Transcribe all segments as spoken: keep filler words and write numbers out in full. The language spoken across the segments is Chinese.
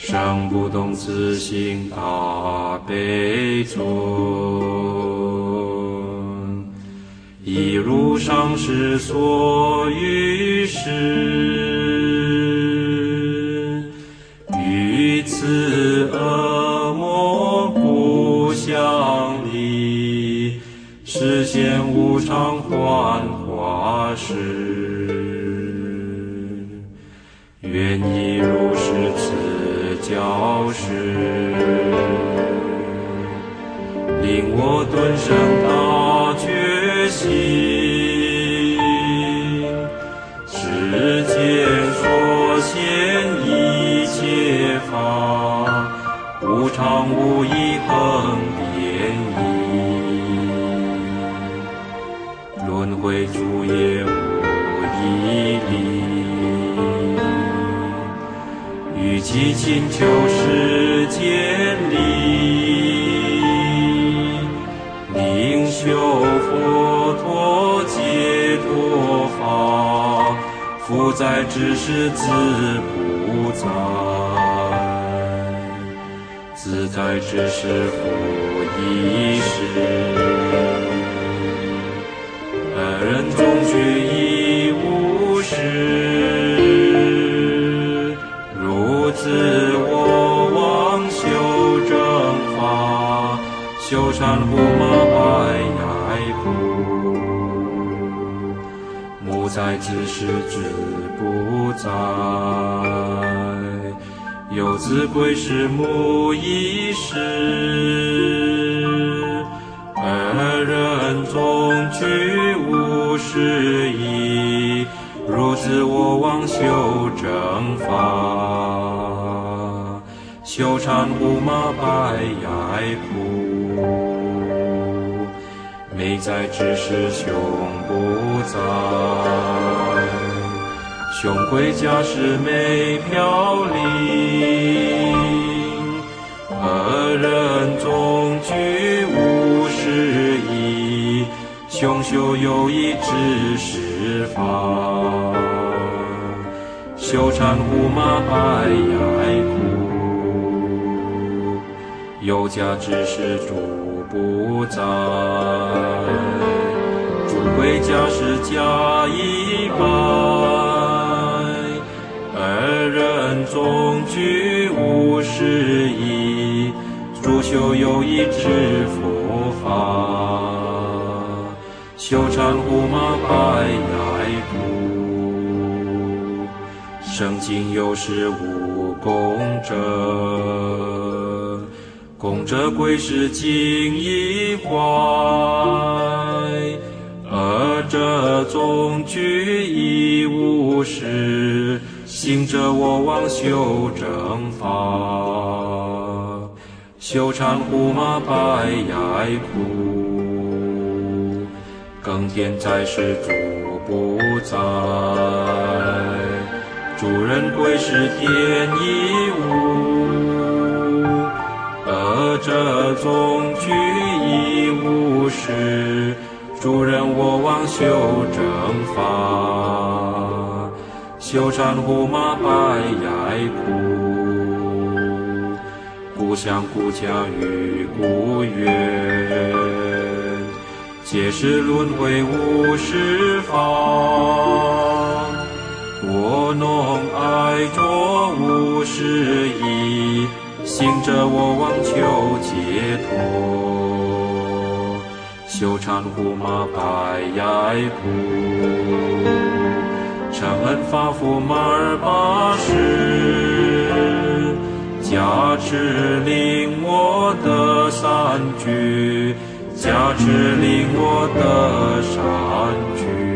生不动自性大悲尊，一如上师所语时，于此恶魔不相离，实现无常幻化时，愿以如是此教示，令我顿生大决心，世间所现一切法，无常无义恒变异，轮回诸业无义理，欲其请求世间理，令修佛陀解脱法，复在之时自不在，自在之时复一时，二人中具一无事，如自我妄修正法，修禅护马白崖布，目在之时知不在，有自归是母一时，二人中具无事义，如自我妄修正法，修禅护马白崖布，美在之时胸不在，胸盔甲饰美飘零，二人中具无事义，胸修有一知识法，修禅护马白崖布，有家知识诸不在，诸贵家是假一拜，二人中具无事义，诸修有一知佛法，修禅护马白崖布，圣经有时无功者，功者归是经一怀，二者中具一无事，行者我妄修正法，修禅护马白崖布，更迭在世诸不在，诸人归是天一物，二者中具一无事，诸人我妄修正法，修禅护马白崖布，故乡故家与故园，皆是轮回无始法，我弄爱着无事义，行者我妄求解脱，修禅护马白崖布，承恩法服马尔巴士，加持令我得三句，加持令我得三句。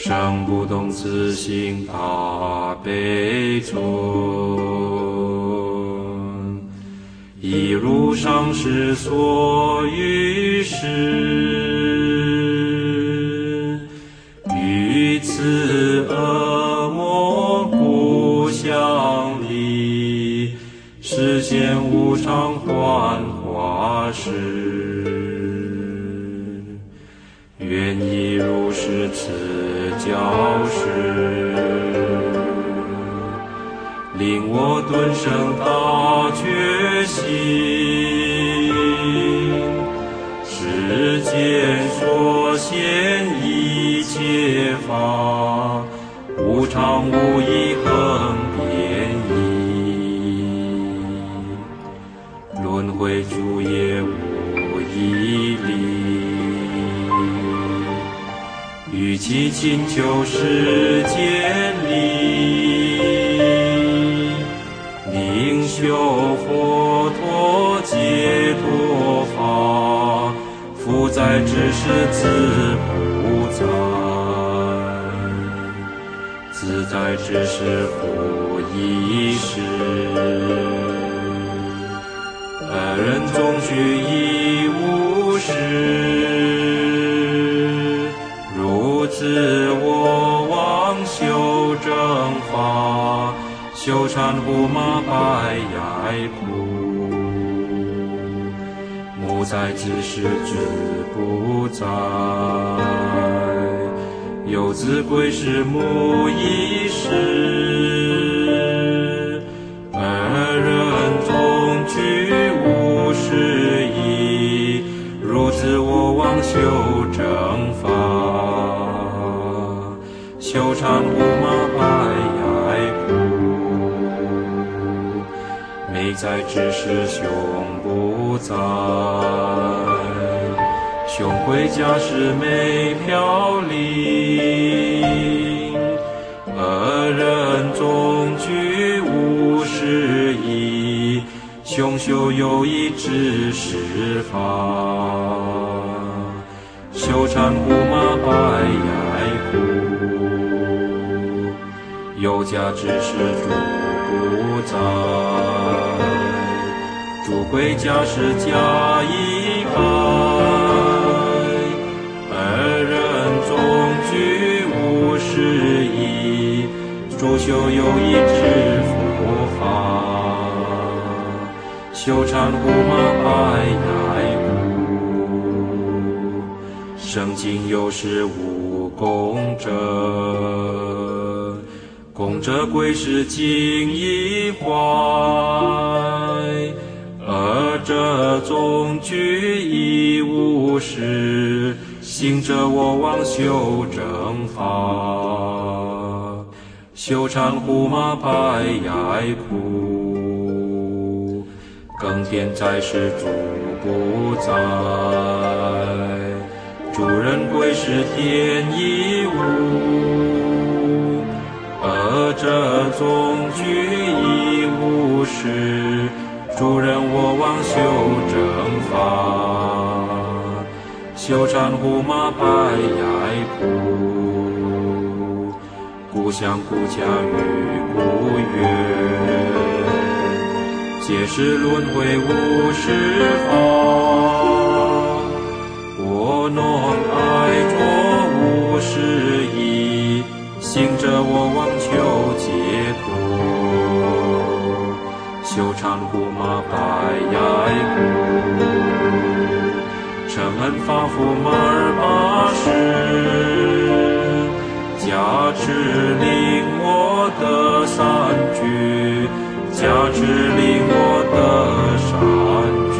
生不动自性大悲尊，一如上师所语时，于此恶魔故乡里，实现无常幻化时，愿以如是慈教师，令我顿生大决心，世间所现一切法，无常无义恒变异，轮回诸业无义理，与其请求世间理，宁修佛陀解脱法，复在之时自不在，自在之时复一时，二人总须一无事，如此我妄修正法，修禅护马拜耶普，母在之时知不在，有子归师母一时，二人总具无事意，如此我妄修正法，修禅护马拜耶普，美在之时兄不在，兄回家时没飘零，二人总具无事意，兄修有一知识法，修禅护马拜耶普，有家之时诸不在，诸归家时家已改，二人总具无事意，诸修有一知佛法，修禅护马拜耶普，生经有时无功者，功者归师尽已坏，二者总具一无事，行者我妄修正法，修禅护马拜耶普，更迭在世诸不在，诸人归师天已无，二者总具一无事，诸人我妄修正法，修禅护马拜耶普，故乡故家与故园，皆是轮回无事法，我能爱着无事意，行者我妄求解脱，修禅护马拜耶普，承恩法福马尔巴士，加持令我得三聚，加持令我得善聚。